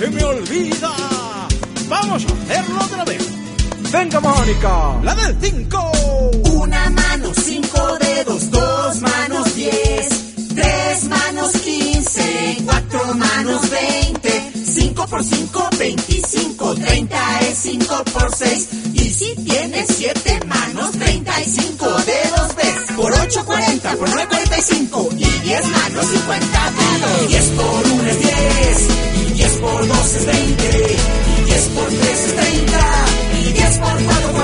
se me olvida. Vamos a hacerlo otra vez. Venga, Mónica. La del 5. Una mano, 5 dedos, 2 manos, 10, 3 manos, 15, 4 manos, 20, 5 por 5, 25, 30 es 5 por 6. Y si tienes 7 manos, 35 dedos ves. Por 8, 40, por 9, 45. Y 10 manos, 50 dedos. 10 por 1 es 10. Y 10 por 2 es 20. Y 10 por 3 es 30. Y 10 por 4,